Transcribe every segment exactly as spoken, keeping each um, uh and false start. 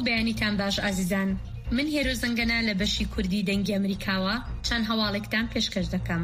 بەیانیتان باش ئازیزان. من هێرۆ زەنگەنە لە بەشی کوردی دەنگی ئەمریکاوە چەند هەواڵێکتان پێشکەش دەکەم.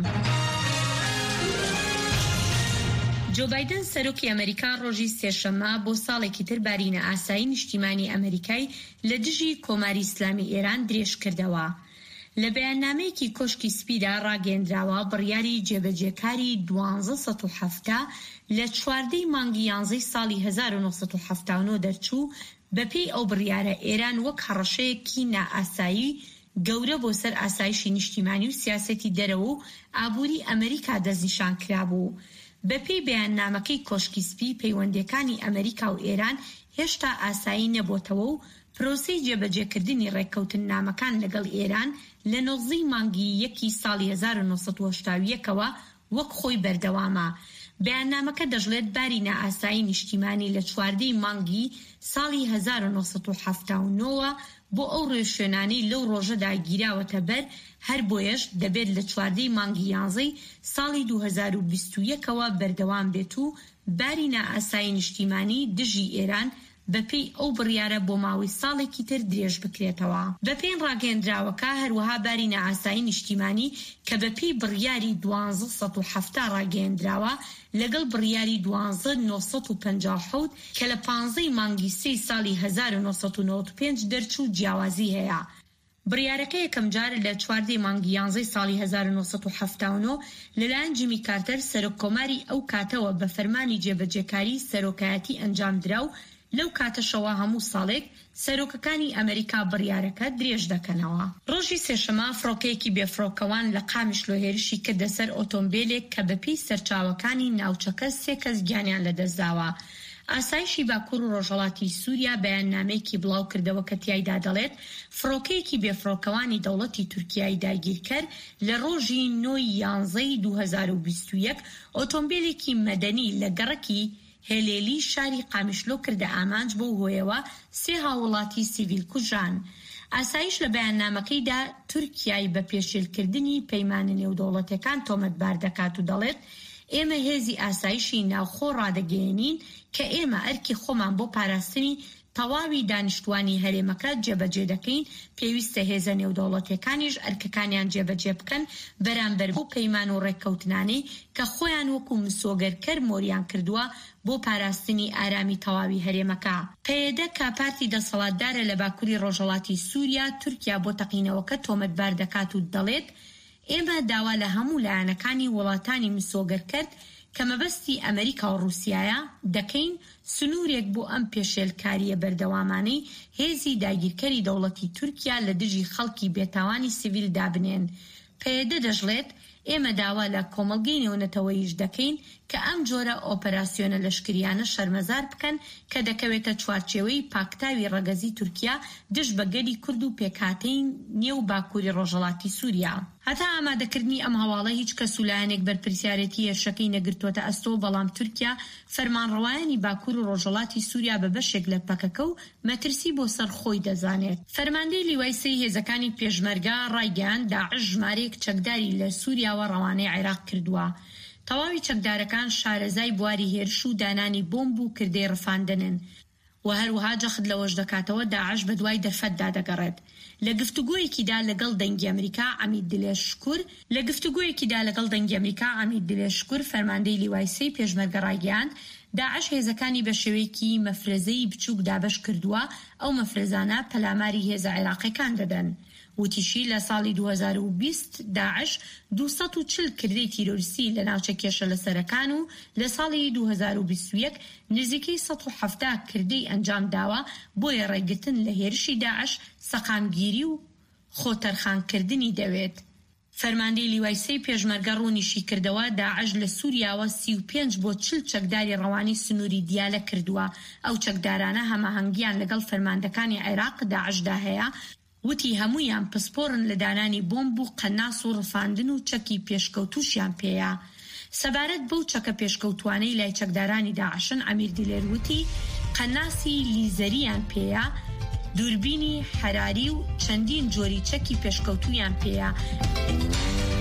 جو بایدن سەرۆکی ئەمریکا ڕۆژی سێشەممە بۆ ساڵێکی تر بارینە ئاسایی نیشتیمانی ئەمریکای لە دژی کۆماری ئیسلامی ئێران درێژ کردەوە. لە بەیاننامەیەکی کۆشکی سپیدا ڕاگەیەندراوە بڕیاری جێبەجێکاری دوانزە سەد و هەفتە لە چواردەی مانگی یانزەی ساڵی هەزار و نۆ سەد و هەفتە و نۆ دەرچوو. بەپێی ئەو بڕیارە ئێران وەک هەڕەشەیەکی نائاسایی گەورە بۆ سەر ئاسایشی نیشتیمانی و سیاسەتی دەرەوە و ئابووری ئەمریکا دەستنیشان کرابوو. بەپێی بەیاننامەکەی کۆشکی سپی پەیوەندیەکانی ئەمریکا و ئێران هێشتا ئاسایی نەبووتەوە و پرۆسەی جێبەجێکردنی ڕێککەوتن نامەکان لەگەڵ ئێران لە نۆزدەی مانگی یەکی ساڵی هەزار و نۆ سەد و هەشتا و یەکەوە وەک خۆی بەردەوامە. بەیاننامەکە دەژڵێت باری نائاسایی نیشتیمانی لە چواردەی مانگی ساڵی هەزار و نۆ سەد و هەفتە و نۆ بۆ ئەو ڕێشوێنانەی لەو ڕۆژەدا گیراوەتە بەر، هەر بۆیەش دەبێت لە چواردەی مانگی یانزەی ساڵی دوو هەزار و بیست و یەکەوە بەردەوام بێت و باری نائاسایی نیشتیمانی دژی ئێران بەپێی ئەو بڕیارە بۆ ماوەی ساڵێکی تر درێژ بکرێتەوە. بەپێی ڕاگەیەندراوەکە هەروەها باری نائاسایی نیشتیمانی کە بەپێی بڕیاری دوانزە سەد و هەفتە ڕاگەیەندراوە لەگەڵ بڕیاری دوانزە نۆ سەد و پەنجا و حەوت کە لە پانزەی مانگی سێی ساڵی هەزار و نۆ سەد و نۆڤە و پێنج دەرچوو جیاوازی هەیە. بڕیارەکە یەکەم جار لە چواردەی مانگی یانزەی ساڵی هەزار و نۆ سەد و هەفتە و نۆ لەلایەن جیمی کارتەر سەرۆککۆماری ئەو کاتەوە بە فەرمانی جێبەجێکاری سەرۆکایەتی ئەنجام درا و لەو کاتەشەوە هەموو ساڵێک سەرۆکەکانی ئەمریکا بڕیارەکە درێژ دەکەنەوە. ڕۆژی سێشەممە فڕۆکەیەکی بێفڕۆکەوان لە قامیشلۆ هێرشی کردە سەر ئۆتۆمبیلێک کە بەپێی سەرچاوەکانی ناوچەکە سێ کەس گیانیان لەدەستداوە. ئاسایشی باکوور و ڕۆژهەڵاتی سووریا بەیاننامەیەکی بڵاو کردەوە کە تیایدا دەڵێت فڕۆکەیەکی بێفڕۆکەوانی دەوڵەتی تورکیای داگیرکرد لە ڕۆژی نۆی یانزەی دوو هەزار و بیست و یەک ئۆتۆمبیلێکی مەدەنی لە گەڕەکی هێلێلی شاری قامیشلۆ کردە ئامانج بۆ هۆیەوە سێ هاوڵاتی سیڤیل کوژان. ئاسایش لە بەیاننامەکەیدا تورکیای بە پێشێلکردنی پەیمانە نێودەوڵەتیەکان تۆمەتبار دەکات و دەڵێت ئێمە هێزی ئاسایشی ناوخۆ ڕادەگەیەنین کە ئێمە ئەرکی خۆمان بۆ پاراستنی تەواوی دانیشتوانی هەرێمەکە جێبەجێ دەکەین. پێویستە هێزە نێودەوڵەتیەکانیش ئەرکەکانیان جێبەجێ بکەن بەرامبەر بۆ پەیمان و ڕێککەوتنانەی کە خۆیان وەکو مسۆگەرکەر مۆریان کردووە بۆ پاراستنی ئارامی تەواوی هەرێمەکە. پەیەدە کە پارتی دەسەڵاتدارە لە باکووری ڕۆژهەڵاتی سووریا تورکیا بۆ تەقینەوەکە تۆمەتبار دەکات و دەڵێت ئێمە داوا لە هەموو لایەنەکانی وڵاتانی مسۆگەرکرد کە مەبەستی ئەمریکا و رووسیایە دەکەین سنوورێک بۆ ئەم پێشێلکاریە بەردەوامانەی هێزی داگیرکەری دەوڵەتی تورکیا لە دژی خەڵکی بێتاوانی سیڤیل دابنێن. پەیەدە دەژڵێت ئێمە داوا لە کۆمەڵگەی نێونەتەوەیش دەکەین کە ئەم جۆرە ئۆپەراسیۆنە لەشکریانە شەرمەزار بکەن کە دەکەوێتە چوارچێوەی پاکتاوی ڕەگەزی تورکیا دژ بە گەلی کورد و پێکهاتەی نێو باکووری ڕۆژهەڵاتی سووریا. هەتا ئامادەکردنی ئەم هەواڵە هیچ کەس و لایەنێک بەرپرسیارەتی هێرشەکەی نەگرتوۆتە ئەستۆ، بەڵام تورکیا فەرمانڕەوایانی باکوور و ڕۆژهەڵاتی سووریا بە بەشێک لە پەکەکە و مەترسی بۆ سەر خۆی دەزانێت. فەرماندەی لیوای سەی هێزەکانی پێشمەرگا ڕایگەیاند داعش ژمارەیەک چەکداری لە سووریاوە ڕەوانەی عێراق کردووە. تەواوی چەکدارەکان شارەزای بواری هێرش و دانانی بۆمب و کردەی ڕفاندنن و هەروەها جەخت لەوەش دەکاتەوە داعش بە دوای دەرفەتدا دەگەڕێت. لە گفتوگۆیەکیدا لەگەڵ دەنگی ئەمریکا عەمید دلێشکور لە گفتوگۆیەکیدا لەگەڵ دەنگی ئەمریکا عەمید دلێشکور فەرماندەی لیوای سەی پێشمەرگە ڕایگەیاند داعش هێزەکانی بە شێوەیەکی مەفرەزەی بچووک دابەش کردووە. ئەو مەفرەزانە پەلاماری هێزە عێراقیەکان دەدەن. وتیشی لە ساڵی دوو هەزار و بیست داعش دوو سەد و چل کردەی تیرۆریستی لە ناوچە کێشە لەسەرەکان و لە ساڵی دوو هەزار و بیست و یەک نزیکەی سەد و هەفتە کردەی ئەنجام داوە بۆیە ڕێگرتن لە هێرشی داعش سەقامگیری و خۆتەرخانکردنی دەوێت. فەرماندەی لیوای سەی پێشمەرگە ڕوونیشی کردەوە داعش لە سووریاوە سی و پێنج بۆ چل چەکداری ڕەوانی سنووری دیالە کردووە. ئەو چەکدارانە هەماهەنگیان لەگەڵ فەرماندەکانی عێراق داعشدا هەیە. وتی هەمویان پسپۆرن لە دانانی بۆمب و قەناس و ڕفاندن و چەکی پێشکەوتوشیان پێیە. سەبارەت بەو چەکە پێشکەوتوانەی لای چەکدارانی داعشن عەمیر دلێر وتی قەناسی لیزەریان پێیە، دووربینی حەراری و چەندین جۆری چەکی پێشکەوتویان پێیە.